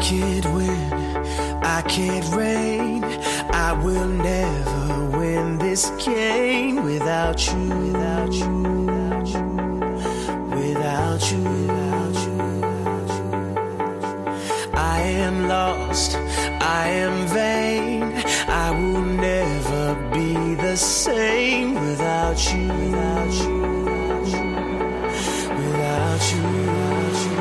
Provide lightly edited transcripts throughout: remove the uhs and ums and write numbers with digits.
can't win, I can't reign, I will never win this game without you, without you, without you, without you, without you. I am lost, I am vain, I will never be the same without you, without you, without you, without you, without you.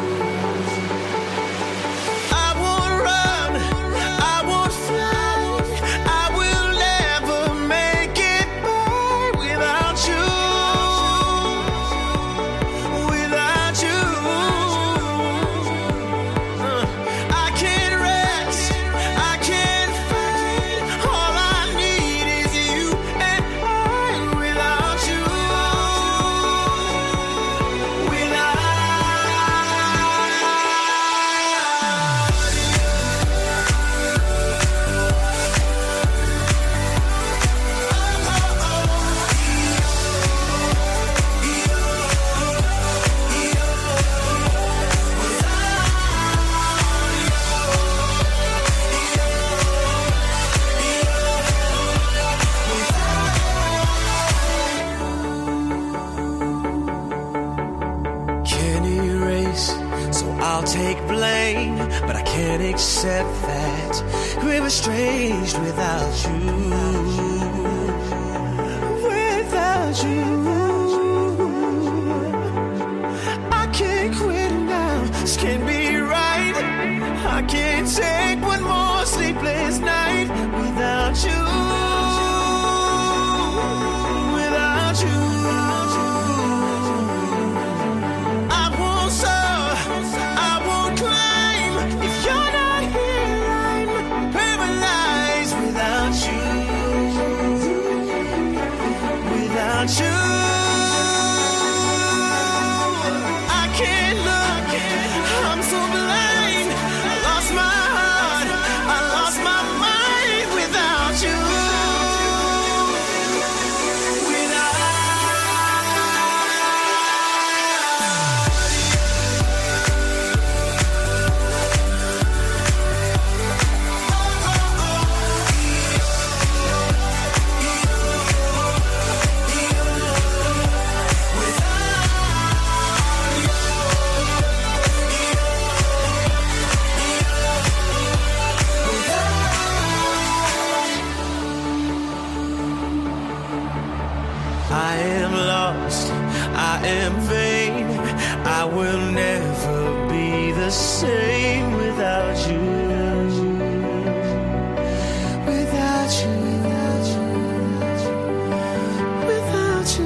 Accept that we're estranged without you, without you. I can't quit now, this can't be right. I can't take one more sleepless night without you, without you. I won't soar, I won't climb if you're not. Without you, I can't look, I'm so blind. I lost my heart, I lost my mind without you. I am lost, I am vain, I will never be the same without you, without you, without you,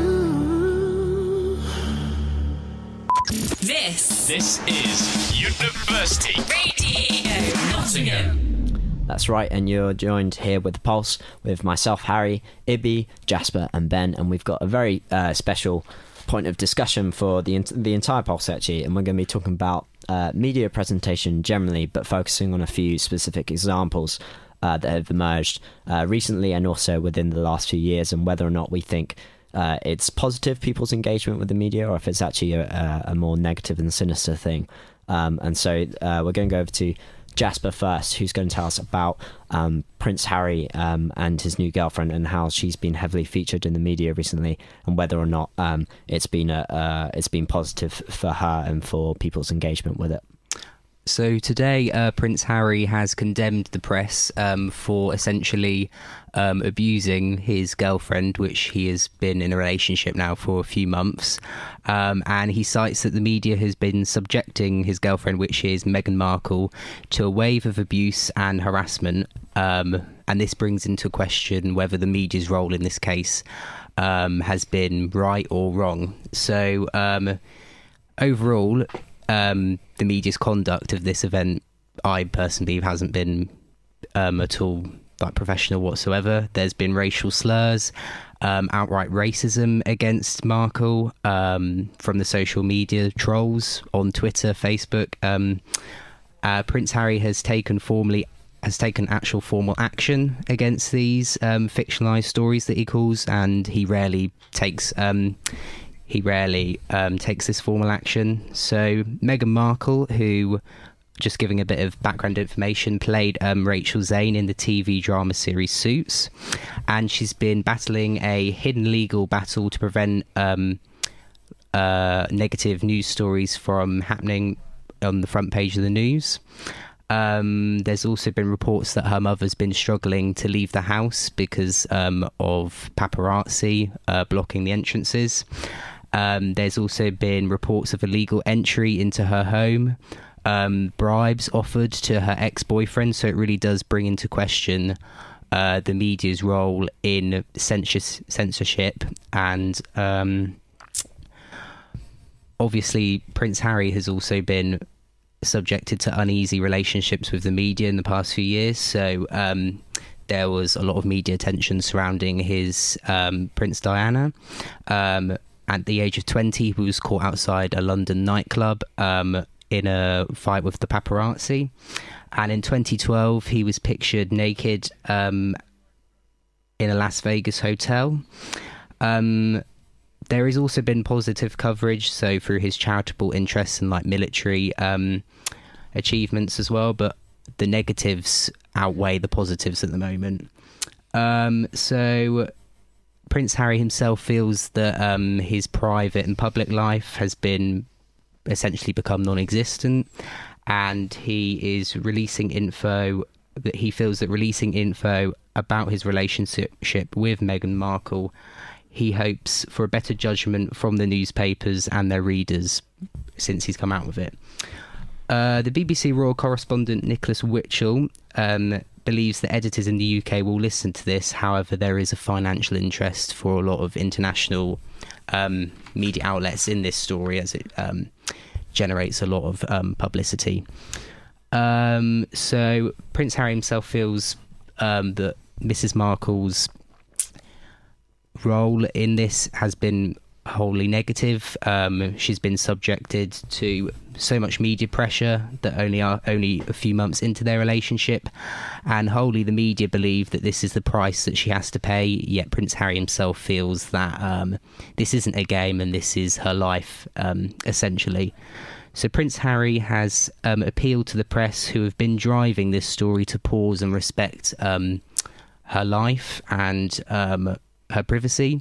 without you. This is University Radio Nottingham. That's right, and you're joined here with The Pulse with myself, Harry, Ibby, Jasper and Ben, and we've got a very special point of discussion for the entire Pulse, actually, and we're going to be talking about media presentation generally, but focusing on a few specific examples that have emerged recently and also within the last few years, and whether or not we think it's positive, people's engagement with the media, or if it's actually a more negative and sinister thing. And so we're going to go over to Jasper first, who's going to tell us about Prince Harry and his new girlfriend, and how she's been heavily featured in the media recently, and whether or not it's been positive for her and for people's engagement with it. So today, Prince Harry has condemned the press for essentially abusing his girlfriend, which he has been in a relationship now for a few months. And he cites that the media has been subjecting his girlfriend, which is Meghan Markle, to a wave of abuse and harassment. And this brings into question whether the media's role in this case has been right or wrong. So overall, the media's conduct of this event, I personally believe, hasn't been at all professional whatsoever. There's been racial slurs, outright racism against Markle from the social media trolls on Twitter, Facebook. Prince Harry has taken actual formal action against these fictionalized stories that he calls, and he rarely takes this formal action. So Meghan Markle, who just giving a bit of background information, played Rachel Zane in the TV drama series Suits, and she's been battling a hidden legal battle to prevent negative news stories from happening on the front page of the news. There's also been reports that her mother's been struggling to leave the house because of paparazzi blocking the entrances. There's also been reports of illegal entry into her home, bribes offered to her ex-boyfriend, so it really does bring into question the media's role in censorship. And obviously Prince Harry has also been subjected to uneasy relationships with the media in the past few years, so there was a lot of media attention surrounding his Prince Diana. At the age of 20, he was caught outside a London nightclub in a fight with the paparazzi, and in 2012 he was pictured naked in a Las Vegas hotel. There has also been positive coverage, so through his charitable interests and like military achievements as well, but the negatives outweigh the positives at the moment. So Prince Harry himself feels that his private and public life has been essentially become non-existent, and he is releasing info that he feels that releasing info about his relationship with Meghan Markle, he hopes for a better judgment from the newspapers and their readers since he's come out with it. The BBC royal correspondent Nicholas Witchell believes that editors in the UK will listen to this. However, there is a financial interest for a lot of international media outlets in this story, as it generates a lot of publicity. So Prince Harry himself feels that Mrs. Markle's role in this has been wholly negative. She's been subjected to so much media pressure that only a few months into their relationship, and wholly the media believe that this is the price that she has to pay, yet Prince Harry himself feels that this isn't a game and this is her life, essentially. So Prince Harry has appealed to the press, who have been driving this story, to pause and respect her life and her privacy,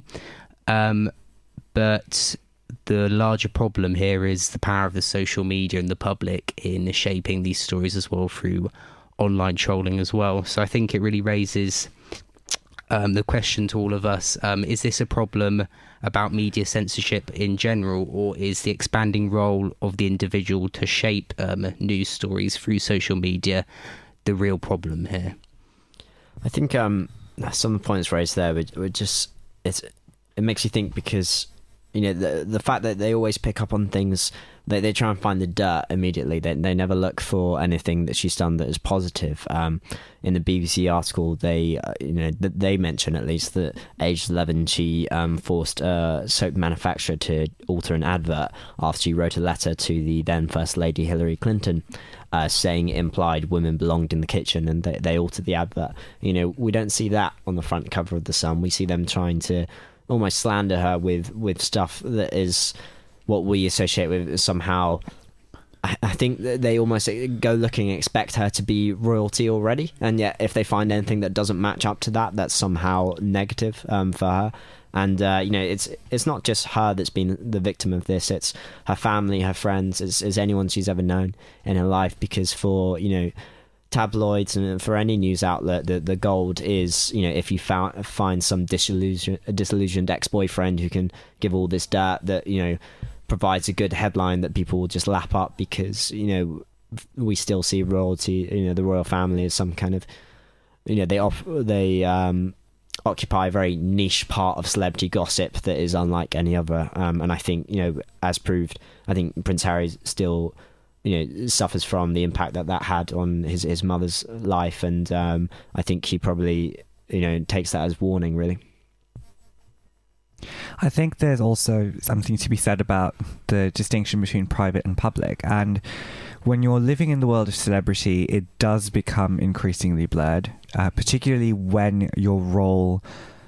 but the larger problem here is the power of the social media and the public in shaping these stories as well, through online trolling as well. So I think it really raises the question to all of us, is this a problem about media censorship in general, or is the expanding role of the individual to shape news stories through social media the real problem here? I think some of the points raised there would just, it makes you think, because the fact that they always pick up on things, they try and find the dirt immediately. They never look for anything that she's done that is positive. In the BBC article, they mention at least that aged 11 she forced a soap manufacturer to alter an advert after she wrote a letter to the then First Lady Hillary Clinton, saying it implied women belonged in the kitchen, and they altered the advert. We don't see that on the front cover of The Sun. We see them trying to almost slander her with stuff that is what we associate with somehow. I think that they almost go looking and expect her to be royalty already, and yet if they find anything that doesn't match up to that, that's somehow negative for her. And it's not just her that's been the victim of this, it's her family, her friends, it's anyone she's ever known in her life, because for tabloids and for any news outlet, the gold is, if you find some disillusioned ex-boyfriend who can give all this dirt that provides a good headline that people will just lap up, because we still see royalty, the royal family as some kind of, they occupy a very niche part of celebrity gossip that is unlike any other, and I think as proved, I think Prince Harry still suffers from the impact that had on his mother's life, and I think he probably takes that as warning, really. I think there's also something to be said about the distinction between private and public, and when you're living in the world of celebrity, it does become increasingly blurred, particularly when your role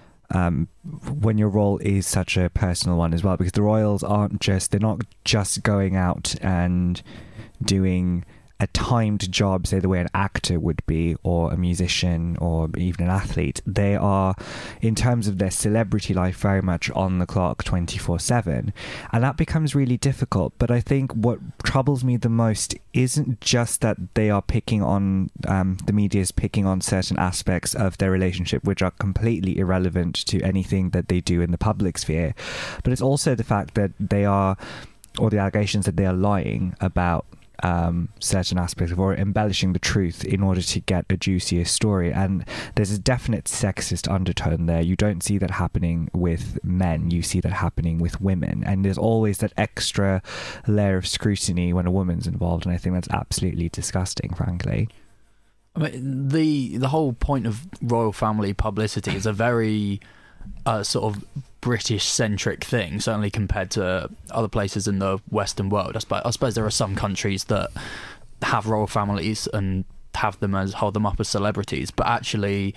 is such a personal one as well, because the royals they're not just going out and doing a timed job, say the way an actor would be, or a musician, or even an athlete. They are, in terms of their celebrity life, very much on the clock 24/7, and that becomes really difficult. But I think what troubles me the most isn't just that they are picking on, the media is picking on certain aspects of their relationship which are completely irrelevant to anything that they do in the public sphere, but it's also the fact that they are, or the allegations that they are lying about certain aspects of, or embellishing the truth in order to get a juicier story. And there's a definite sexist undertone there. You don't see that happening with men, you see that happening with women, and there's always that extra layer of scrutiny when a woman's involved, and I think that's absolutely disgusting, frankly. I mean, the whole point of royal family publicity is a very sort of British-centric thing, certainly compared to other places in the Western world. I suppose there are some countries that have royal families and hold them up as celebrities, but actually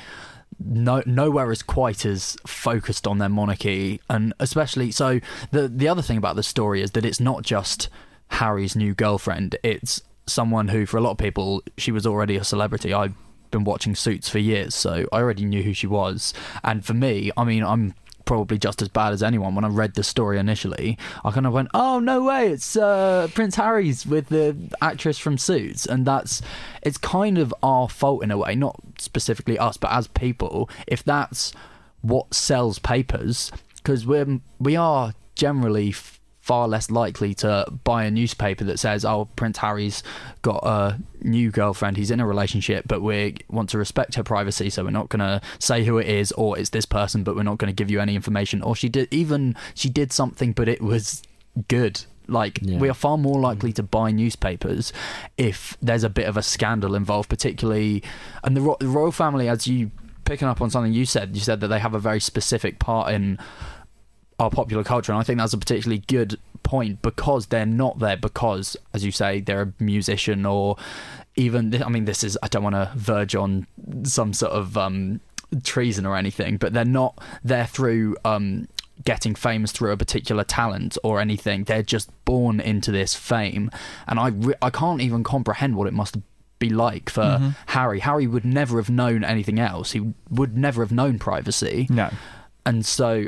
nowhere is quite as focused on their monarchy. And especially so, the other thing about the story is that it's not just Harry's new girlfriend, it's someone who, for a lot of people, she was already a celebrity. I've been watching Suits for years, so I already knew who she was. And for me, I mean, I'm probably just as bad as anyone. When I read the story initially, I kind of went, oh, no way, it's Prince Harry's with the actress from Suits. And it's kind of our fault in a way, not specifically us, but as people, if that's what sells papers, because we are generally far less likely to buy a newspaper that says, oh, Prince Harry's got a new girlfriend, he's in a relationship, but we want to respect her privacy, so we're not going to say who it is, or it's this person, but we're not going to give you any information, or she did something, but it was good. We are far more likely to buy newspapers if there's a bit of a scandal involved, particularly, and the royal family, as you picking up on something you said that they have a very specific part in our popular culture, and I think that's a particularly good point, because they're not there because, as you say, they're a musician, or even, I mean, this is, I don't want to verge on some sort of treason or anything, but they're not there through getting famous through a particular talent or anything. They're just born into this fame, and I can't even comprehend what it must be like for Harry. Harry would never have known anything else. He would never have known privacy. No. And so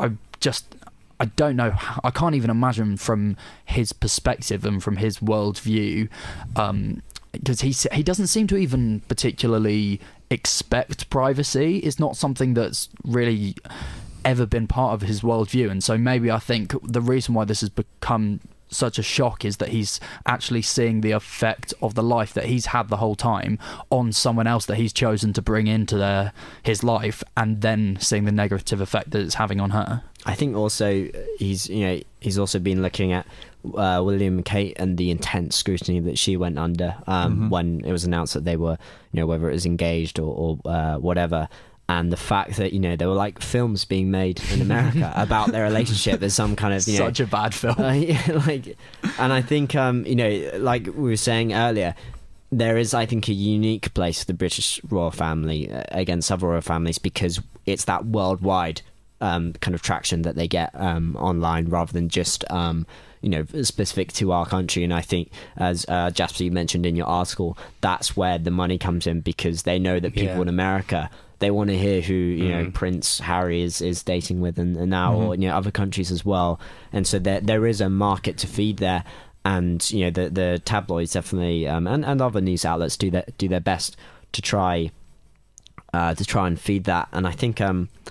I don't know. I can't even imagine from his perspective and from his worldview, because he doesn't seem to even particularly expect privacy. It's not something that's really ever been part of his worldview, and so maybe I think the reason why this has become such a shock is that he's actually seeing the effect of the life that he's had the whole time on someone else that he's chosen to bring into his life, and then seeing the negative effect that it's having on her. I think also he's also been looking at William and Kate and the intense scrutiny that she went under when it was announced that they were, whether it was engaged or whatever. And the fact that, there were like films being made in America about their relationship as some kind of, such a bad film. And I think, like we were saying earlier, there is, I think, a unique place for the British royal family against other royal families, because it's that worldwide kind of traction that they get online, rather than just specific to our country. And I think, as Jasper, you mentioned in your article, that's where the money comes in, because they know that people in America, they want to hear who Prince Harry is dating with, and now or other countries as well. And so there is a market to feed there, and the tabloids definitely and other news outlets do their best to try and feed that. And I think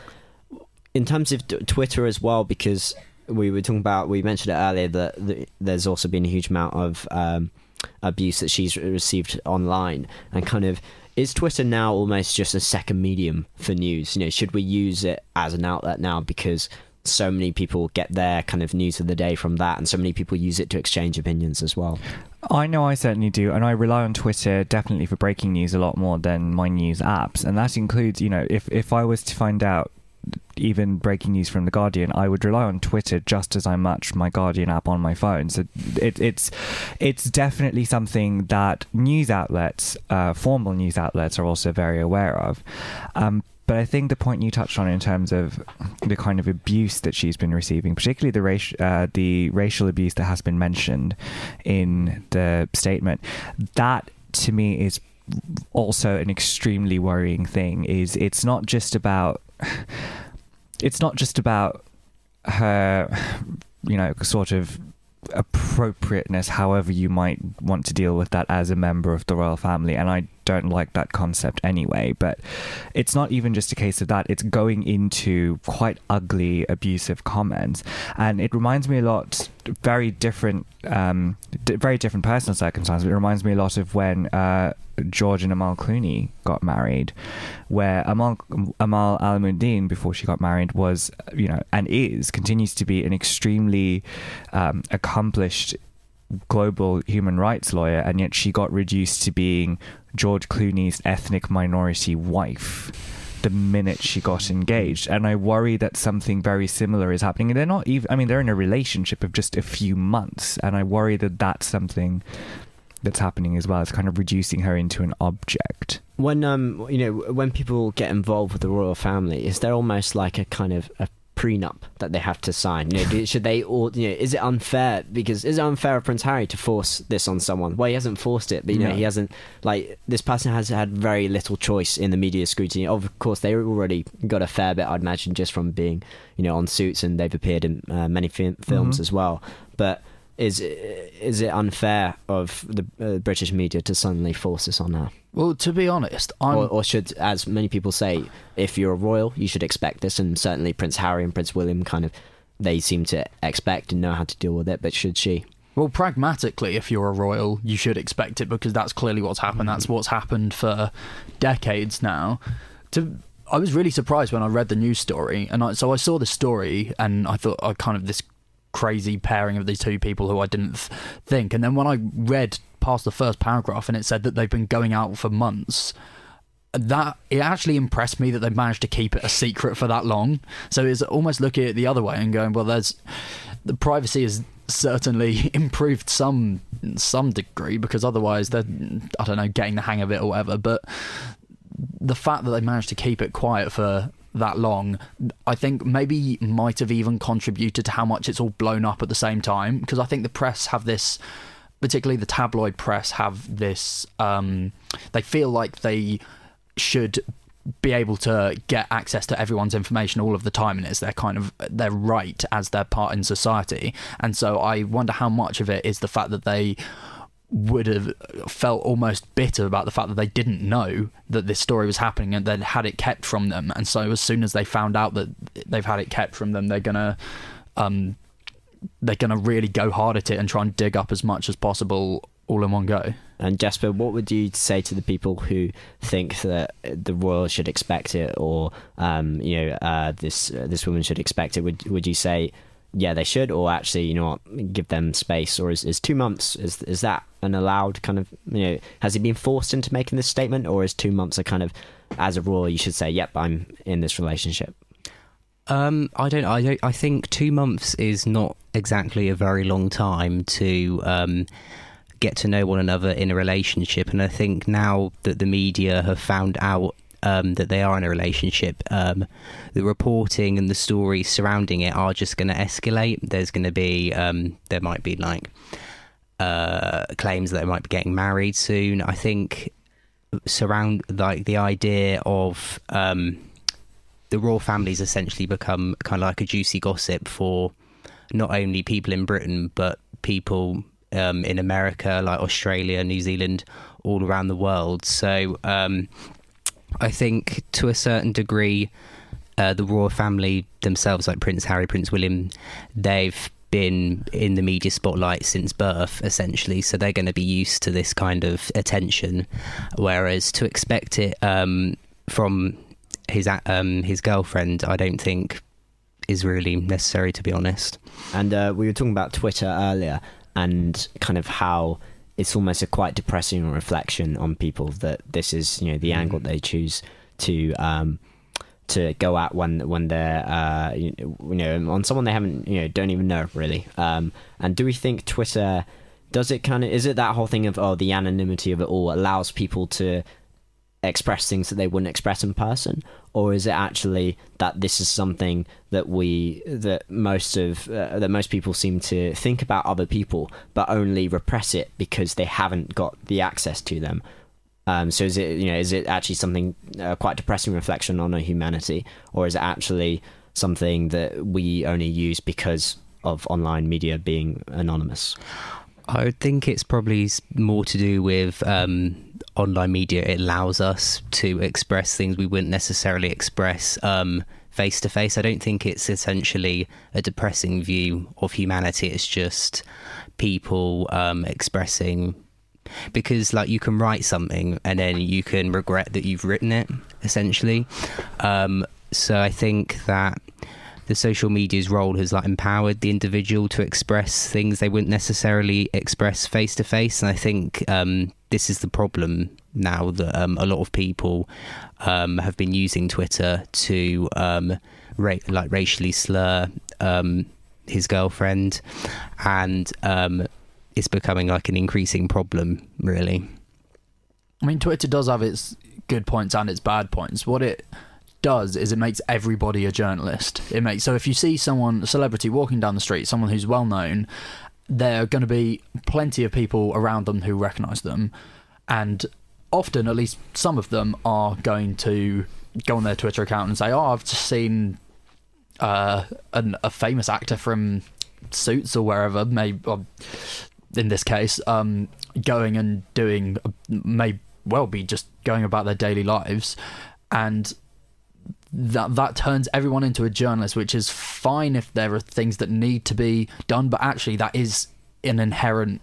in terms of Twitter as well, because we mentioned it earlier that there's also been a huge amount of abuse that she's received online, and kind of, is Twitter now almost just a second medium for news? Should we use it as an outlet now, because so many people get their kind of news of the day from that, and so many people use it to exchange opinions as well? I know I certainly do, and I rely on Twitter definitely for breaking news a lot more than my news apps, and that includes, if I was to find out even breaking news from The Guardian, I would rely on Twitter just as much my Guardian app on my phone. So it's definitely something that news outlets, formal news outlets, are also very aware of. But I think the point you touched on in terms of the kind of abuse that she's been receiving, particularly the racial abuse that has been mentioned in the statement, that to me is also an extremely worrying thing. It's not just about her, sort of appropriateness, however you might want to deal with that as a member of the royal family, and I don't like that concept anyway. But it's not even just a case of that, it's going into quite ugly abusive comments, and it reminds me a lot, very different personal circumstances, but it reminds me a lot of when George and Amal Clooney got married, where Amal Al-Muddin, before she got married, was, and continues to be an extremely accomplished global human rights lawyer, and yet she got reduced to being George Clooney's ethnic minority wife the minute she got engaged. And I worry that something very similar is happening. And they're not even, they're in a relationship of just a few months, and I worry that that's something that's happening as well. It's kind of reducing her into an object. When when people get involved with the royal family, is there almost like a kind of a prenup that they have to sign? Should they, or is it unfair? Because is it unfair of Prince Harry to force this on someone? Well, he hasn't forced it, but he hasn't, this person has had very little choice in the media scrutiny. Of course, they already got a fair bit, I'd imagine, just from being on Suits, and they've appeared in many films as well. But is it unfair of the British media to suddenly force this on her? Well, to be honest, or should, as many people say, if you're a royal, you should expect this, and certainly Prince Harry and Prince William they seem to expect and know how to deal with it, but should she? Well, pragmatically, if you're a royal, you should expect it, because that's clearly what's happened. That's what's happened for decades now. I was really surprised when I read the news story, and so I saw the story, and I thought, this crazy pairing of these two people who I didn't think. And then when I read past the first paragraph and it said that they've been going out for months, that it actually impressed me that they managed to keep it a secret for that long. So it's almost looking at it the other way and going, well, the privacy has certainly improved some degree, because otherwise they're, I don't know, getting the hang of it or whatever. But the fact that they managed to keep it quiet for that long, I think maybe might have even contributed to how much it's all blown up at the same time, because I think the press have this, particularly the tabloid press have this, they feel like they should be able to get access to everyone's information all of the time, and it's their right as their part in society. And so I wonder how much of it is the fact that they would have felt almost bitter about the fact that they didn't know that this story was happening and then had it kept from them. And so as soon as they found out that they've had it kept from them, they're gonna really go hard at it and try and dig up as much as possible all in one go. And Jasper, what would you say to the people who think that the royals should expect it, or this woman should expect it? Would you say, yeah, they should, or actually, give them space? Or is 2 months, is that an allowed kind of, has he been forced into making this statement, or is 2 months a kind of, as a royal, you should say, yep, I'm in this relationship? I think 2 months is not exactly a very long time to get to know one another in a relationship. And I think now that the media have found out that they are in a relationship, the reporting and the stories surrounding it are just going to escalate. There's going to be there might be claims that they might be getting married soon. I think the idea of the royal family's essentially become kind of like a juicy gossip for not only people in Britain but people in America, like Australia, New Zealand, all around the world. So I think to a certain degree, the royal family themselves, like Prince Harry, Prince William, they've been in the media spotlight since birth, essentially. So they're going to be used to this kind of attention. Whereas to expect it from his girlfriend, I don't think is really necessary, to be honest. And we were talking about Twitter earlier, and kind of how it's almost a quite depressing reflection on people that this is, the angle they choose to go at when they're, on someone they haven't, don't even know really. And do we think Twitter is it that whole thing of, the anonymity of it all allows people to express things that they wouldn't express in person, or is it actually that this is something that most people seem to think about other people but only repress it because they haven't got the access to them? So is it actually something quite depressing reflection on our humanity, or is it actually something that we only use because of online media being anonymous? I would think it's probably more to do with online media. It allows us to express things we wouldn't necessarily express face to face. I don't think it's essentially a depressing view of humanity. It's just people expressing, because like you can write something and then you can regret that you've written it, essentially. So I think that the social media's role has like empowered the individual to express things they wouldn't necessarily express face to face. And I think this is the problem now, that a lot of people have been using Twitter to racially slur his girlfriend, and it's becoming like an increasing problem, really. I mean, Twitter does have its good points and its bad points. What it does is it makes everybody a journalist. So if you see a celebrity walking down the street, someone who's well known, there are going to be plenty of people around them who recognise them, and often, at least some of them, are going to go on their Twitter account and say, "Oh, I've just seen a famous actor from Suits or wherever, maybe in this case, going and doing, may well be just going about their daily lives," and that turns everyone into a journalist, which is fine if there are things that need to be done, but actually that is an inherent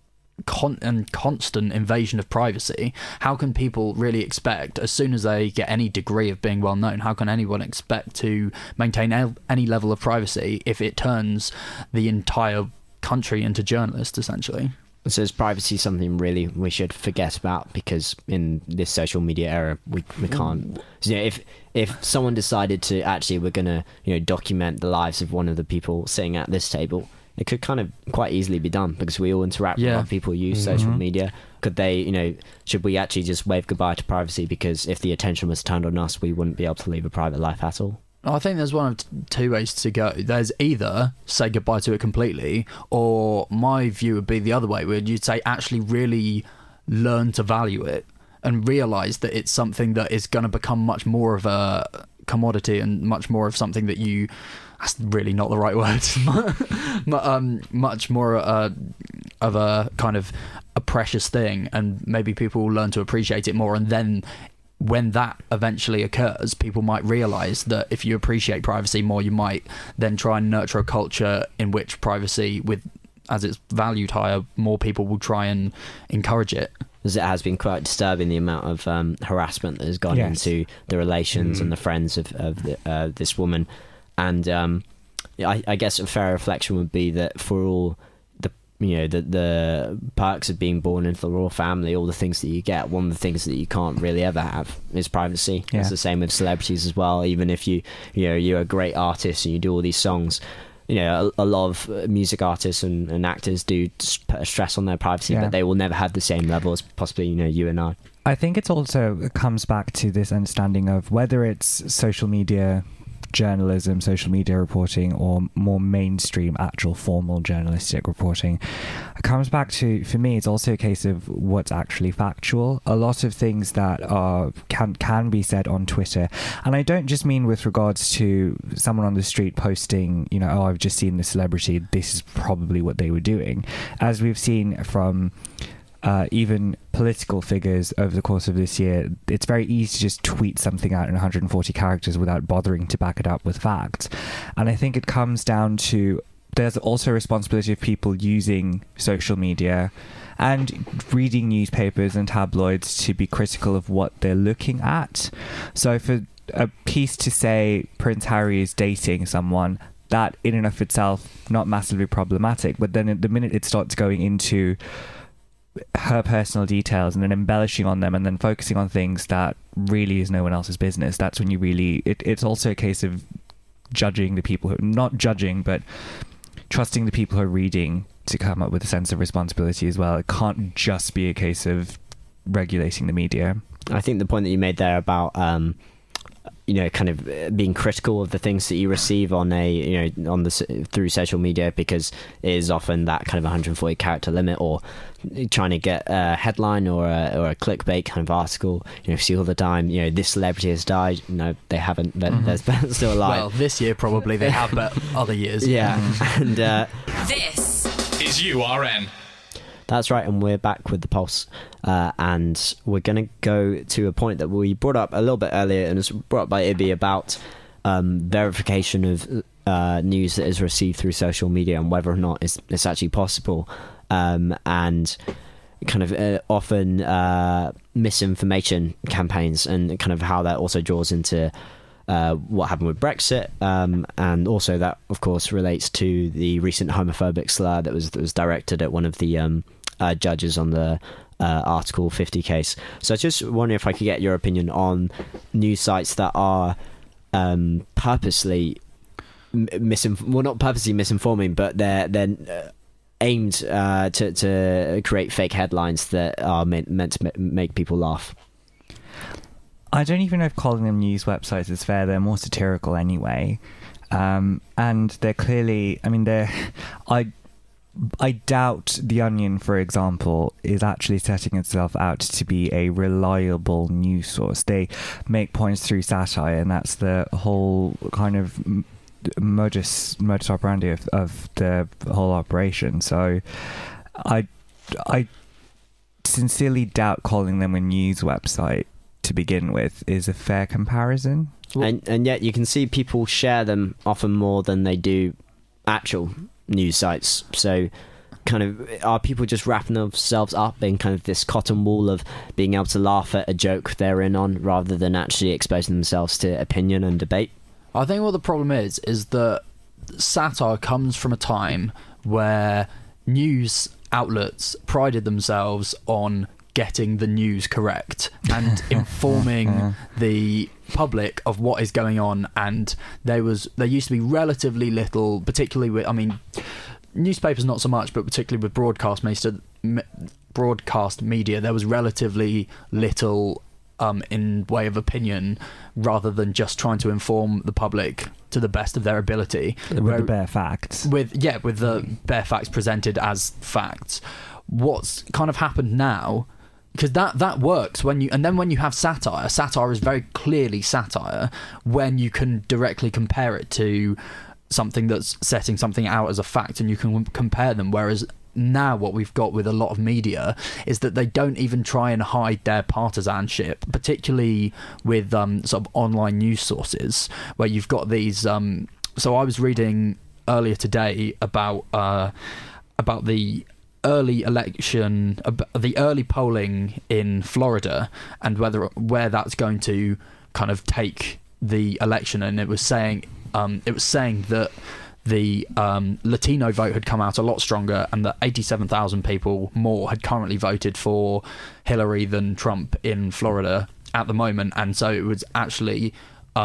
and constant invasion of privacy. How can people really expect, as soon as they get any degree of being well known, how can anyone expect to maintain any level of privacy if it turns the entire country into journalists, essentially? So is privacy something really we should forget about, because in this social media era we can't? So, if someone decided to actually, we're gonna document the lives of one of the people sitting at this table, it could kind of quite easily be done, because we all interact with other people, use social media. Could they, should we actually just wave goodbye to privacy, because if the attention was turned on us, we wouldn't be able to live a private life at all? I think there's one of two ways to go. There's either say goodbye to it completely, or my view would be the other way, where you'd say actually really learn to value it and realise that it's something that is going to become much more of a commodity and much more of something that you... That's really not the right word. Much more of a kind of a precious thing, and maybe people will learn to appreciate it more, and then when that eventually occurs, people might realise that if you appreciate privacy more, you might then try and nurture a culture in which privacy, as it's valued higher, more people will try and encourage it. Because it has been quite disturbing, the amount of harassment that has gone into the relations and the friends of this woman. And I guess a fair reflection would be that for all the perks of being born into the royal family, all the things that you get, one of the things that you can't really ever have is privacy. It's the same with celebrities as well. Even if you're a great artist and you do all these songs, a lot of music artists and actors do put a stress on their privacy, but they will never have the same level as possibly you and I. I think it comes back to this understanding of whether it's social media journalism, social media reporting, or more mainstream actual formal journalistic reporting. It comes back to, for me, it's also a case of what's actually factual. A lot of things that can be said on Twitter, and I don't just mean with regards to someone on the street posting, oh, I've just seen the celebrity, this is probably what they were doing. As we've seen from even political figures over the course of this year, it's very easy to just tweet something out in 140 characters without bothering to back it up with facts. And I think it comes down to, there's also a responsibility of people using social media and reading newspapers and tabloids to be critical of what they're looking at. So for a piece to say Prince Harry is dating someone, that in and of itself not massively problematic, but then the minute it starts going into her personal details and then embellishing on them and then focusing on things that really is no one else's business, that's when you really... It's also a case of judging the people who... Not judging, but trusting the people who are reading to come up with a sense of responsibility as well. It can't just be a case of regulating the media. I think the point that you made there about kind of being critical of the things that you receive on through social media, because it is often that kind of 140 character limit, or trying to get a headline or a clickbait kind of article. You see all the time, this celebrity has died. No, they haven't. They're still alive. Well, this year probably they have, but other years. Yeah. And this is URN. That's right, and we're back with the Pulse, and we're going to go to a point that we brought up a little bit earlier, and it was brought up by Ibby, about verification of news that is received through social media and whether or not it's actually possible, and kind of often misinformation campaigns, and kind of how that also draws into what happened with Brexit, and also that, of course, relates to the recent homophobic slur that was directed at one of the judges on the Article 50 case. So I just wondering if I could get your opinion on news sites that are purposely not purposely misinforming, but they're aimed to create fake headlines that are meant to make people laugh. I don't even know if calling them news websites is fair. They're more satirical anyway. And they're clearly... I doubt The Onion, for example, is actually setting itself out to be a reliable news source. They make points through satire, and that's the whole kind of modus operandi of the whole operation. So I sincerely doubt calling them a news website to begin with is a fair comparison. And yet you can see people share them often more than they do actual news sites. So kind of, are people just wrapping themselves up in kind of this cotton wool of being able to laugh at a joke they're in on, rather than actually exposing themselves to opinion and debate? I think what the problem is that satire comes from a time where news outlets prided themselves on getting the news correct and informing the public of what is going on, and there used to be relatively little, particularly with, newspapers not so much, but particularly with broadcast media, there was relatively little in way of opinion, rather than just trying to inform the public to the best of their ability with the bare facts. With the bare facts presented as facts. What's kind of happened now, because that works when you have satire is very clearly satire when you can directly compare it to something that's setting something out as a fact, and you can compare them. Whereas now what we've got with a lot of media is that they don't even try and hide their partisanship, particularly with sort of online news sources, where you've got these so I was reading earlier today about the early election, the early polling in Florida, and where that's going to kind of take the election, and it was saying that the Latino vote had come out a lot stronger, and that 87,000 people more had currently voted for Hillary than Trump in Florida at the moment, and so it was actually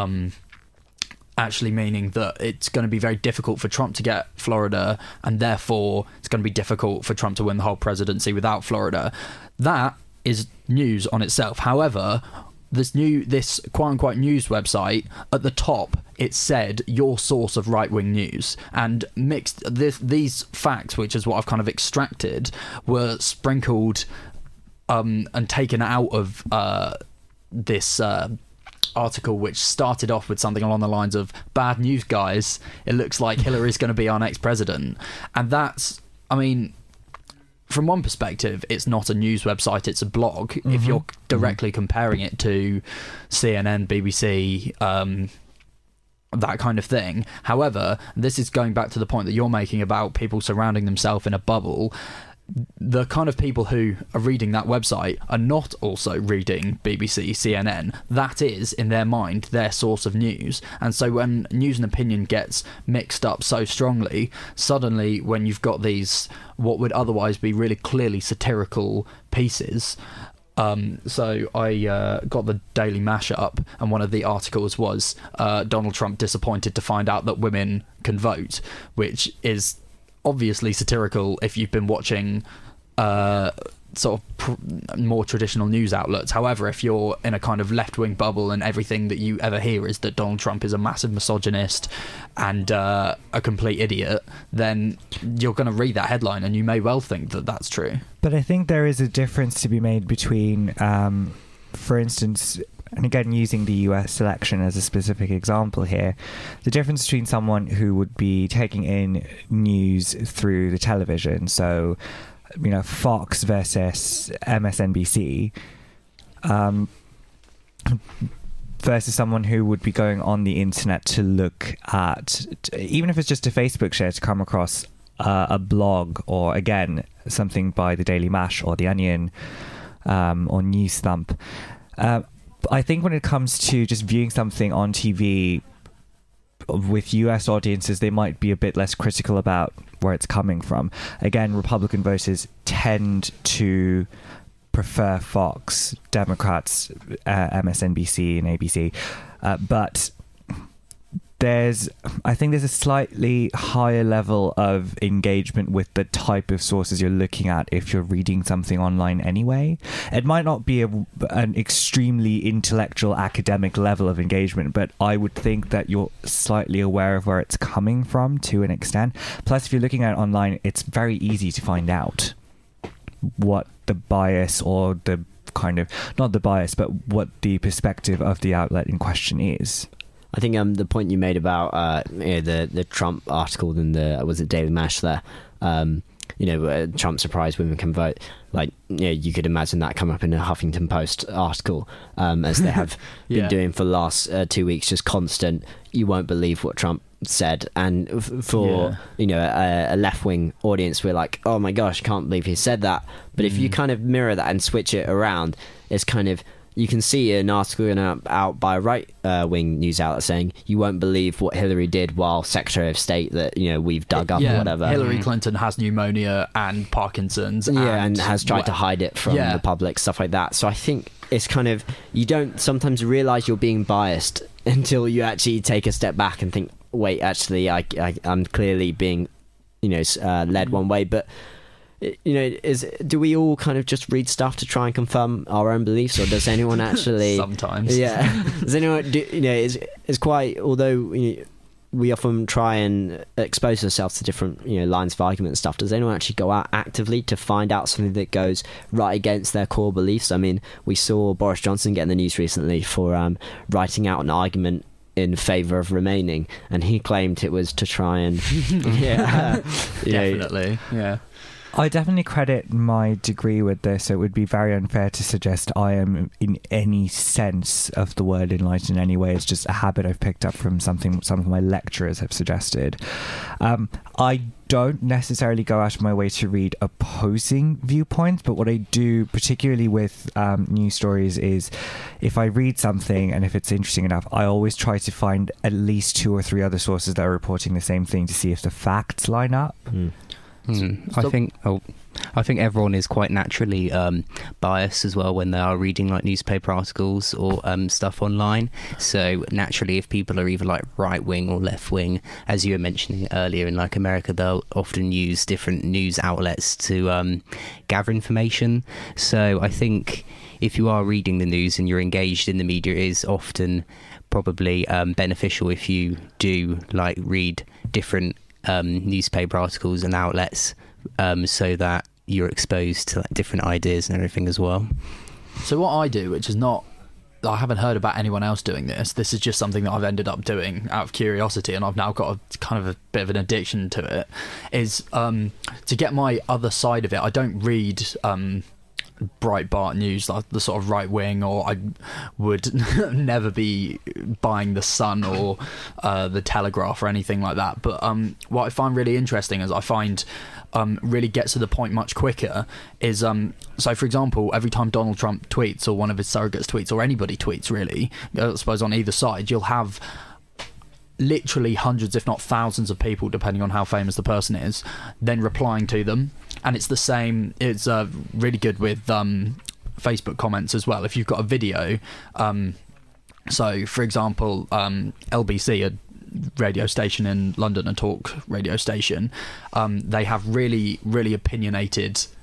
meaning that it's going to be very difficult for Trump to get Florida, and therefore it's going to be difficult for Trump to win the whole presidency without Florida. That is news on itself. However, this quote-unquote news website, at the top it said your source of right-wing news, and mixed these facts, which is what I've kind of extracted, were sprinkled and taken out of this article, which started off with something along the lines of, bad news guys, it looks like Hillary's going to be our next president. And that's, from one perspective, it's not a news website, it's a blog. Mm-hmm. If you're directly comparing it to CNN, BBC, that kind of thing. However, this is going back to the point that you're making about people surrounding themselves in a bubble. The kind of people who are reading that website are not also reading BBC, CNN. That is, in their mind, their source of news. And so when news and opinion gets mixed up so strongly, suddenly when you've got these, what would otherwise be really clearly satirical pieces. So I got the Daily Mashup, and one of the articles was Donald Trump disappointed to find out that women can vote, which is obviously satirical if you've been watching sort of more traditional news outlets. However, if you're in a kind of left-wing bubble and everything that you ever hear is that Donald Trump is a massive misogynist and a complete idiot, then you're going to read that headline and you may well think that that's true. But I think there is a difference to be made between, for instance, and again using the US election as a specific example here, the difference between someone who would be taking in news through the television, so Fox versus MSNBC, versus someone who would be going on the internet to look at, even if it's just a Facebook share, to come across a blog, or again something by the Daily Mash or the Onion or News Thump. I think when it comes to just viewing something on TV with US audiences, they might be a bit less critical about where it's coming from. Again, Republican voters tend to prefer Fox, Democrats, MSNBC and ABC, but I think there's a slightly higher level of engagement with the type of sources you're looking at if you're reading something online anyway. It might not be an extremely intellectual academic level of engagement, but I would think that you're slightly aware of where it's coming from to an extent. Plus, if you're looking at it online, it's very easy to find out what the bias or the kind of, not the bias, but what the perspective of the outlet in question is. I think the point you made about the Trump article in the Daily Mash there, Trump surprised women can vote. Like, you could imagine that come up in a Huffington Post article, as they have been doing for the last 2 weeks, just constant. You won't believe what Trump said, and for a left-wing audience, we're like, oh my gosh, can't believe he said that. But if you kind of mirror that and switch it around, it's kind of, you can see an article out by a right-wing news outlet saying, you won't believe what Hillary did while Secretary of State that, we've dug up or whatever. Hillary Clinton has pneumonia and Parkinson's. And has tried to hide it from the public, stuff like that. So I think it's kind of, you don't sometimes realise you're being biased until you actually take a step back and think, wait, actually, I'm clearly being, led one way. But do we all kind of just read stuff to try and confirm our own beliefs, or does anyone actually sometimes does anyone it's quite, although we often try and expose ourselves to different lines of argument and stuff, does anyone actually go out actively to find out something that goes right against their core beliefs? I mean, we saw Boris Johnson get in the news recently for writing out an argument in favour of remaining, and he claimed it was to try and definitely. I definitely credit my degree with this, so it would be very unfair to suggest I am in any sense of the word enlightened in any way. It's just a habit I've picked up from something some of my lecturers have suggested. I don't necessarily go out of my way to read opposing viewpoints, but what I do, particularly with news stories, is if I read something and if it's interesting enough, I always try to find at least 2 or 3 other sources that are reporting the same thing to see if the facts line up. I think everyone is quite naturally biased as well when they are reading like newspaper articles or stuff online. So naturally, if people are either like right wing or left wing, as you were mentioning earlier, in like America, they'll often use different news outlets to gather information. So I think if you are reading the news and you're engaged in the media, it is often probably beneficial if you do like read different newspaper articles and outlets, so that you're exposed to like different ideas and everything as well. So what I do, which is not, I haven't heard about anyone else doing this. This is just something that I've ended up doing out of curiosity, and I've now got a kind of a bit of an addiction to it, is to get my other side of it. I don't read Breitbart news, like the sort of right wing, or I would never be buying the Sun or the Telegraph or anything like that. But what I find really interesting is I find really gets to the point much quicker is so for example, every time Donald Trump tweets, or one of his surrogates tweets, or anybody tweets really, I suppose on either side, you'll have literally hundreds if not thousands of people, depending on how famous the person is, then replying to them. And it's the same, it's really good with Facebook comments as well. If you've got a video, so for example, LBC, a radio station in London, a talk radio station, they have really, really opinionated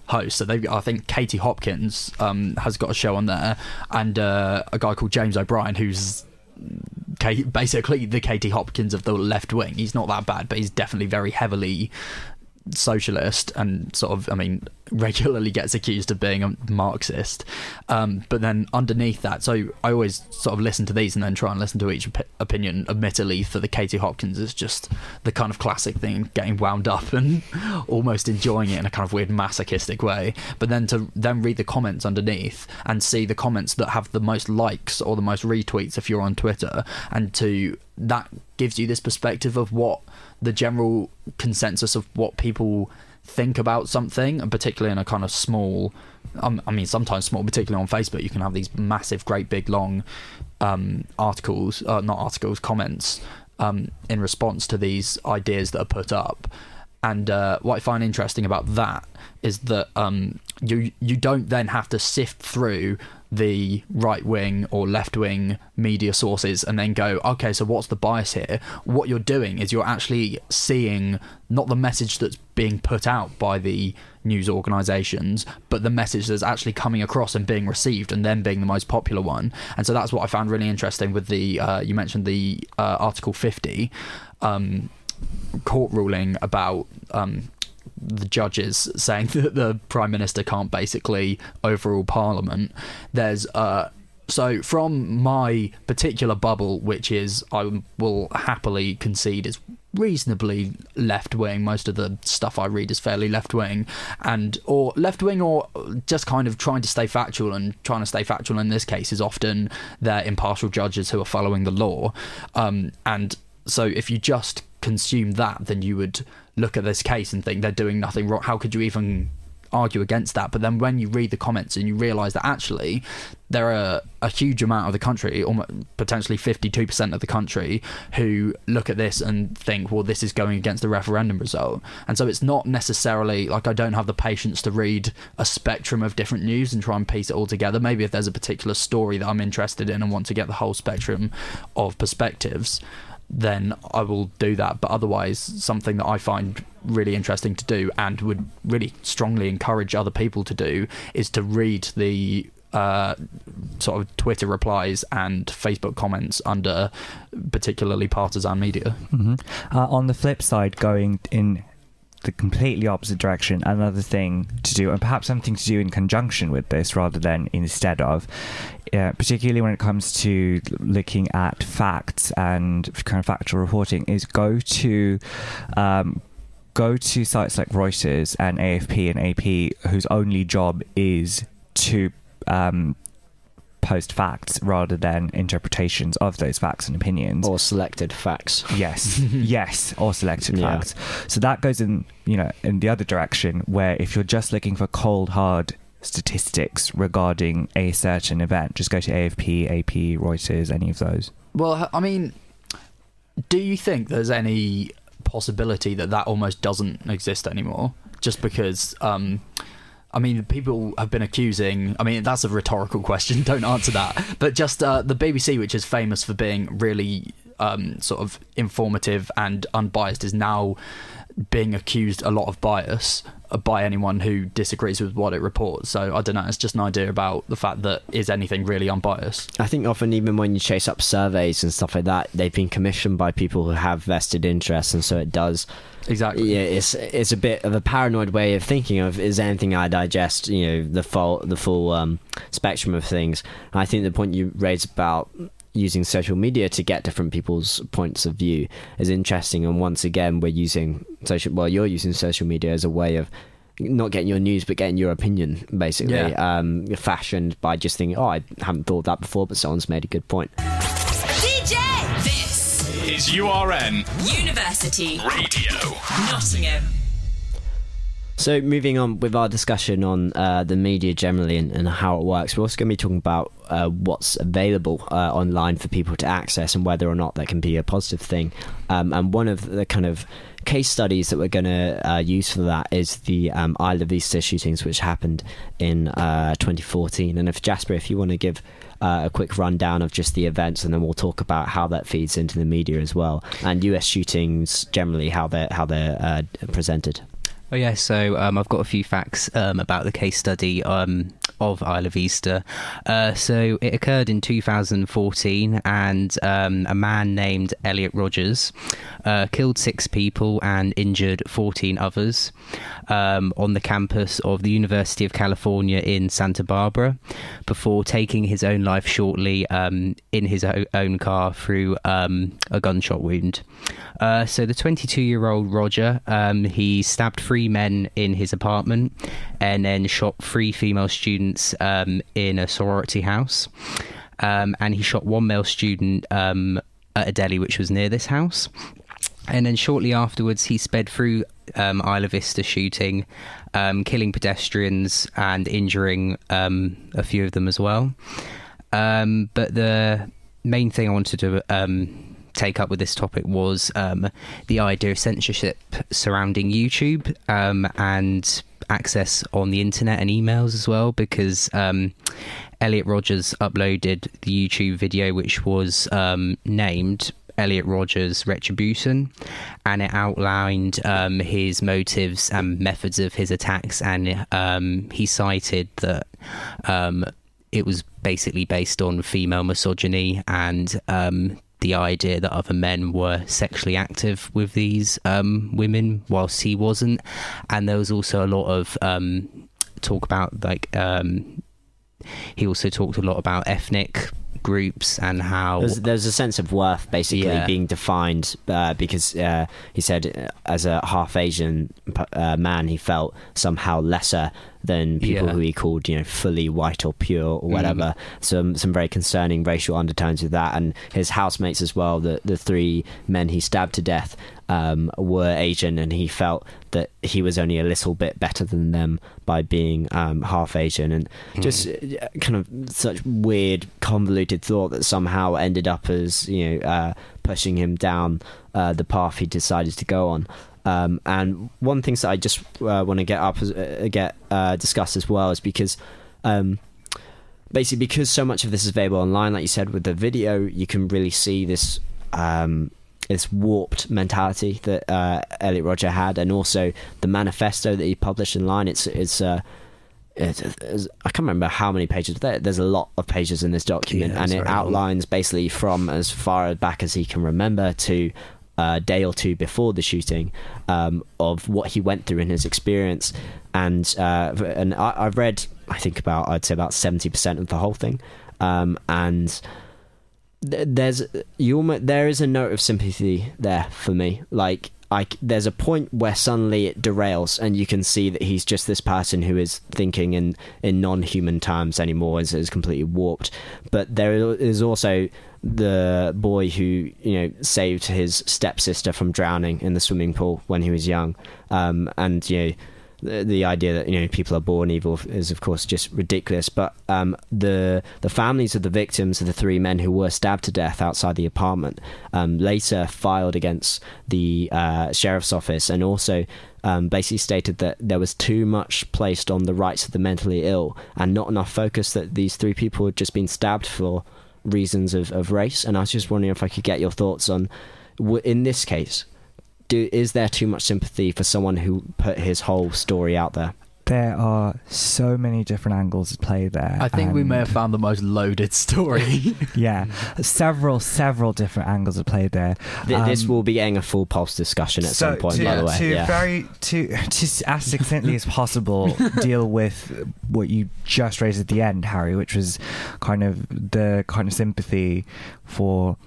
hosts. So I think Katie Hopkins has got a show on there, and a guy called James O'Brien, who's basically the Katie Hopkins of the left wing. He's not that bad, but he's definitely very heavily socialist and sort of, I mean, regularly gets accused of being a Marxist. But then underneath that, so I always sort of listen to these and then try and listen to each opinion. Admittedly, for the Katie Hopkins, is just the kind of classic thing, getting wound up and almost enjoying it in a kind of weird masochistic way. But then to then read the comments underneath and see the comments that have the most likes or the most retweets if you're on Twitter, and that gives you this perspective of what the general consensus of what people think about something, and particularly in a kind of small, I mean sometimes small, particularly on Facebook, you can have these massive, great big long comments in response to these ideas that are put up. And what I find interesting about that is that you don't then have to sift through the right-wing or left-wing media sources and then go, okay, so what's the bias here? What you're doing is you're actually seeing not the message that's being put out by the news organisations, but the message that's actually coming across and being received and then being the most popular one. And so that's what I found really interesting with the, you mentioned the Article 50 court ruling about the judges saying that the Prime Minister can't basically overrule Parliament. There's so from my particular bubble, which is, I will happily concede, is reasonably left-wing. Most of the stuff I read is fairly left-wing, or left-wing, or just kind of trying to stay factual, and trying to stay factual in this case is often they're impartial judges who are following the law. And so if you just consume that, then you would look at this case and think they're doing nothing wrong. How could you even argue against that? But then when you read the comments and you realise that actually there are a huge amount of the country, almost potentially 52% of the country, who look at this and think, well, this is going against the referendum result. And so it's not necessarily like I don't have the patience to read a spectrum of different news and try and piece it all together. Maybe if there's a particular story that I'm interested in and want to get the whole spectrum of perspectives, then I will do that. But otherwise, something that I find really interesting to do and would really strongly encourage other people to do is to read the sort of Twitter replies and Facebook comments under particularly partisan media. Mm-hmm. On the flip side, going in the completely opposite direction, another thing to do, and perhaps something to do in conjunction with this rather than instead of, particularly when it comes to looking at facts and kind of factual reporting, is go to sites like Reuters and AFP and AP, whose only job is to post facts rather than interpretations of those facts and opinions, or selected facts. Yes, or selected facts. So that goes in the other direction, where if you're just looking for cold hard statistics regarding a certain event, just go to AFP, AP, Reuters, any of those. Well, I mean, do you think there's any possibility that almost doesn't exist anymore, just because I mean, people have been accusing, I mean, that's a rhetorical question, don't answer that, but just the BBC, which is famous for being really sort of informative and unbiased, is now being accused a lot of bias by anyone who disagrees with what it reports. So I don't know, it's just an idea about the fact that is anything really unbiased. I think often, even when you chase up surveys and stuff like that, they've been commissioned by people who have vested interests, and so it does. Exactly. Yeah, it's a bit of a paranoid way of thinking of, is anything I digest, the full spectrum of things. And I think the point you raised about using social media to get different people's points of view is interesting. And once again, you're using social media as a way of not getting your news but getting your opinion, basically. Fashioned by just thinking, I haven't thought that before, but someone's made a good point. DJ! This is URN University Radio Nottingham. So moving on with our discussion on the media generally and how it works, we're also going to be talking about what's available online for people to access and whether or not that can be a positive thing. And one of the kind of case studies that we're going to use for that is the Isla Vista shootings, which happened in 2014. And if you want to give a quick rundown of just the events, and then we'll talk about how that feeds into the media as well, and US shootings generally, how they're presented. Oh yeah, so I've got a few facts about the case study of Isla Vista. So it occurred in 2014, and a man named Elliot Rogers killed 6 people and injured 14 others on the campus of the University of California in Santa Barbara, before taking his own life shortly in his own car through a gunshot wound. So the 22-year-old Roger, he stabbed 3 men in his apartment and then shot 3 female students in a sorority house. And he shot 1 male student at a deli which was near this house. And then shortly afterwards, he sped through Isla Vista shooting, killing pedestrians and injuring a few of them as well. But the main thing I wanted to take up with this topic was the idea of censorship surrounding YouTube and access on the internet and emails as well, because Elliot Rogers uploaded the YouTube video which was named Elliot Rogers Retribution, and it outlined his motives and methods of his attacks, and he cited that it was basically based on female misogyny and the idea that other men were sexually active with these women whilst he wasn't. And there was also a lot of talk about he also talked a lot about ethnic groups and how there's a sense of worth basically being defined because he said as a half Asian man he felt somehow lesser than people who he called, fully white or pure or whatever. Some very concerning racial undertones with that. And his housemates as well, the 3 men he stabbed to death were Asian, and he felt that he was only a little bit better than them by being half Asian, and just kind of such weird convoluted thought that somehow ended up as pushing him down the path he decided to go on. And one thing that I just want to get discussed as well is because basically because so much of this is available online, like you said with the video, you can really see this this warped mentality that Elliot Roger had, and also the manifesto that he published online. It's I can't remember how many pages. There's a lot of pages in this document, and it outlines basically from as far back as he can remember to a day or 2 before the shooting of what he went through in his experience. And I've read, I think I'd say about 70% of the whole thing, and there is a note of sympathy there for me. Like there's a point where suddenly it derails, and you can see that he's just this person who is thinking in non-human terms anymore, is completely warped. But there is also the boy who saved his stepsister from drowning in the swimming pool when he was young, and the idea that people are born evil is of course just ridiculous. But the families of the victims of the 3 men who were stabbed to death outside the apartment later filed against the sheriff's office, and also basically stated that there was too much placed on the rights of the mentally ill and not enough focus that these 3 people had just been stabbed for reasons of race. And I was just wondering if I could get your thoughts on, in this case, is there too much sympathy for someone who put his whole story out there? There are so many different angles at play there. I think we may have found the most loaded story. Yeah, several different angles at play there. This will be getting a full Pulse discussion at some point, by the way. To as succinctly as possible deal with what you just raised at the end, Harry, which was kind of the kind of sympathy for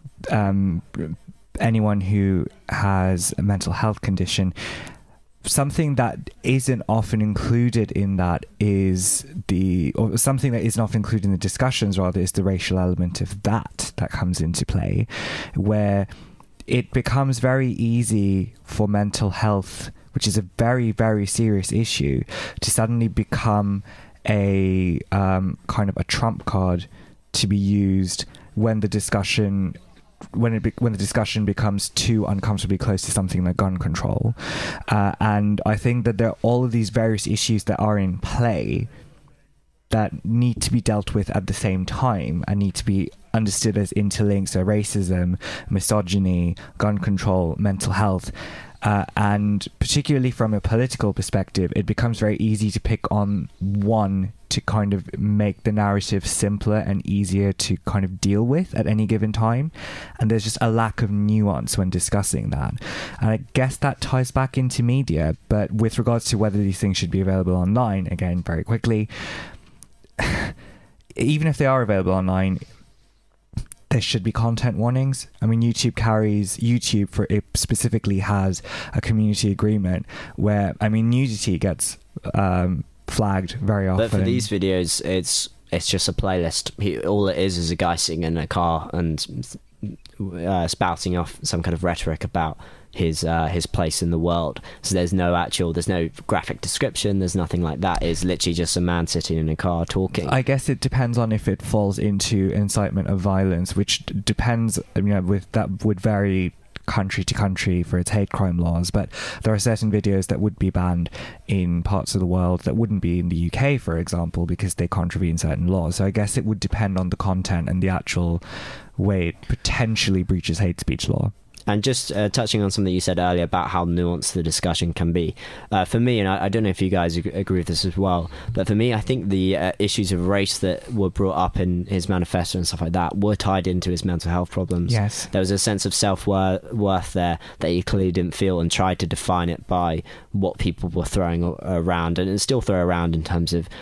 anyone who has a mental health condition. Something that isn't often included in that is something that isn't often included in the discussions, rather, is the racial element of that comes into play, where it becomes very easy for mental health, which is a very, very serious issue, to suddenly become a kind of a trump card to be used when the discussion becomes too uncomfortably close to something like gun control. And I think that there are all of these various issues that are in play that need to be dealt with at the same time and need to be understood as interlinked. So racism, misogyny, gun control, mental health. And particularly from a political perspective, it becomes very easy to pick on one to kind of make the narrative simpler and easier to kind of deal with at any given time. And there's just a lack of nuance when discussing that. And I guess that ties back into media. But with regards to whether these things should be available online, again, very quickly, even if they are available online, there should be content warnings. I mean, YouTube for it specifically has a community agreement where, I mean, nudity gets flagged very often. But for these videos, it's just a playlist. All it is a guy sitting in a car and spouting off some kind of rhetoric about his place in the world. So there's no graphic description, there's nothing like that. It's literally just a man sitting in a car talking. I guess it depends on if it falls into incitement of violence, which depends, that would vary country to country for its hate crime laws, but there are certain videos that would be banned in parts of the world that wouldn't be in the UK, for example, because they contravene certain laws. So I guess it would depend on the content and the actual way it potentially breaches hate speech law. And just touching on something you said earlier about how nuanced the discussion can be. For me, and I don't know if you guys agree with this as well, but for me, I think the issues of race that were brought up in his manifesto and stuff like that were tied into his mental health problems. Yes. There was a sense of self-worth there that he clearly didn't feel, and tried to define it by what people were throwing around, and still throw around in terms of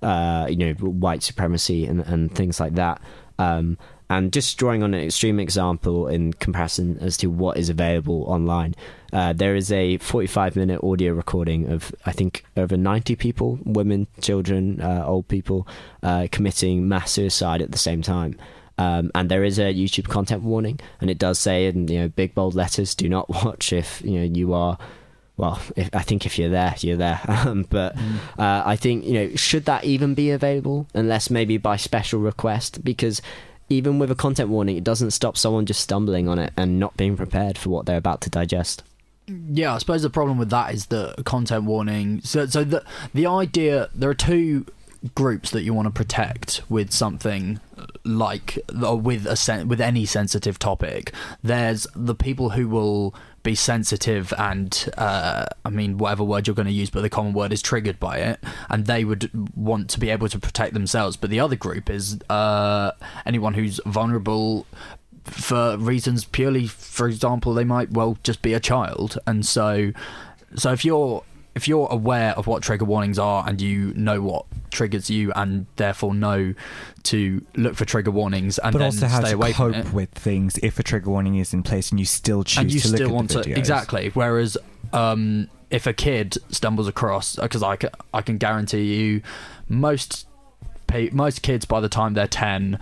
white supremacy and things like that. And just drawing on an extreme example in comparison as to what is available online, there is a 45-minute audio recording of, I think, over 90 people, women, children, old people, committing mass suicide at the same time. And there is a YouTube content warning, and it does say in big bold letters, do not watch if you are. Well, if you're there, you're there. But I think, should that even be available, unless maybe by special request? Because even with a content warning, it doesn't stop someone just stumbling on it and not being prepared for what they're about to digest. Yeah, I suppose the problem with that is the content warning. So the idea, there are two groups that you want to protect with something like, or with any sensitive topic. There's the people who will be sensitive and whatever word you're going to use, but the common word is triggered by it, and they would want to be able to protect themselves. But the other group is anyone who's vulnerable for reasons purely, for example, they might just be a child. And so if you're aware of what trigger warnings are, and you know what triggers you, and therefore know to look for trigger warnings, and but then also how stay to away cope from it, with things if a trigger warning is in place, and you still choose to look at the videos. Exactly. Whereas if a kid stumbles across, because I can guarantee you, most kids by the time they're 10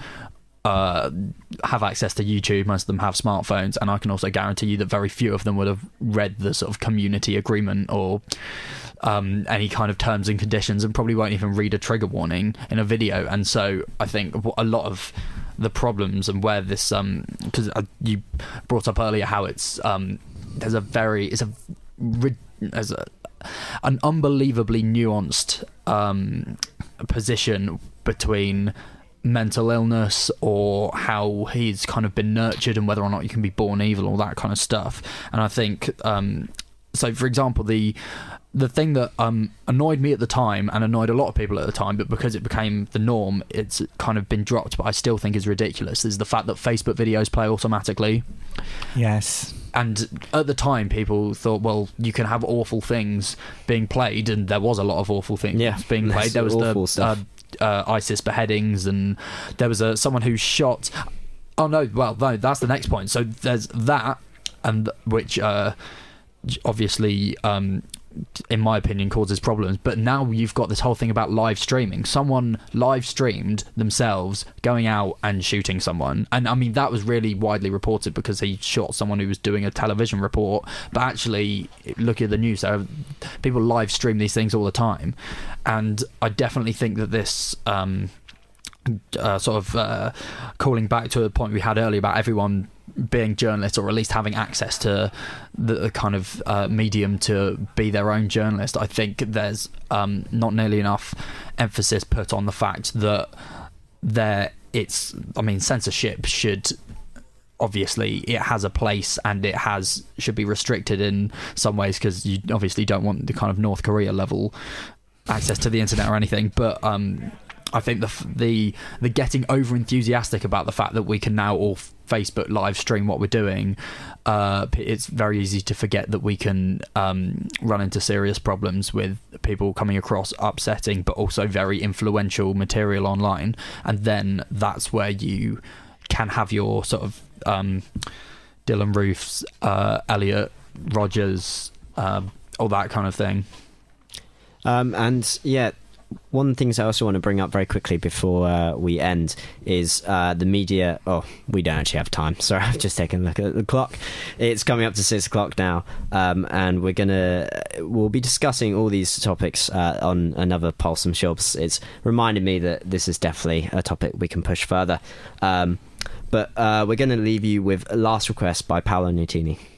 have access to YouTube. Most of them have smartphones, and I can also guarantee you that very few of them would have read the sort of community agreement or any kind of terms and conditions, and probably won't even read a trigger warning in a video. And so I think a lot of the problems, and where this because you brought up earlier how it's an unbelievably nuanced position between mental illness, or how he's kind of been nurtured, and whether or not you can be born evil, all that kind of stuff. And I think so for example, the thing that annoyed me at the time, and annoyed a lot of people at the time, but because it became the norm, it's kind of been dropped, but I still think is ridiculous, is the fact that Facebook videos play automatically. Yes. And at the time, people thought, well, you can have awful things being played, and there was a lot of awful things being played. There was the ISIS beheadings, and there was someone who shot. Oh no! Well, no, that's the next point. So there's that, and which obviously, in my opinion, causes problems. But now you've got this whole thing about live streaming. Someone live streamed themselves going out and shooting someone, and I mean that was really widely reported because he shot someone who was doing a television report. But actually, look at the news. People live stream these things all the time, and I definitely think that this calling back to a point we had earlier about everyone being journalists, or at least having access to the kind of medium to be their own journalist. I think there's not nearly enough emphasis put on the fact that censorship should obviously it has a place and it should be restricted in some ways, because you obviously don't want the kind of North Korea level access to the internet or anything. But I think the getting over enthusiastic about the fact that we can now all Facebook live stream what we're doing, it's very easy to forget that we can run into serious problems with people coming across upsetting but also very influential material online, and then that's where you can have your sort of Dylan Roofs, Elliot Rogers, all that kind of thing. And yeah, one of the things I also want to bring up very quickly before we end is the media. Oh, we don't actually have time. Sorry, I've just taken a look at the clock. It's coming up to 6 o'clock now, and we'll be discussing all these topics on another Pulse, I'm sure. It's reminded me that this is definitely a topic we can push further. But we're going to leave you with Last Request by Paolo Nutini.